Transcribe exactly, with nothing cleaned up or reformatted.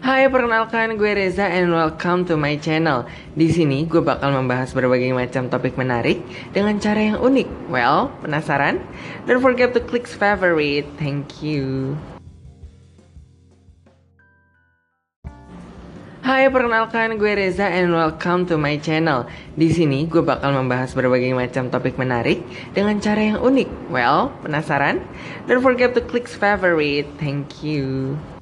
Hai, perkenalkan gue Reza and welcome to my channel. Di sini gue bakal membahas berbagai macam topik menarik dengan cara yang unik. Well, penasaran? Don't forget to click favorite. Thank you. Hai, perkenalkan gue Reza and welcome to my channel. Di sini gue bakal membahas berbagai macam topik menarik dengan cara yang unik. Well, penasaran? Don't forget to click favorite. Thank you.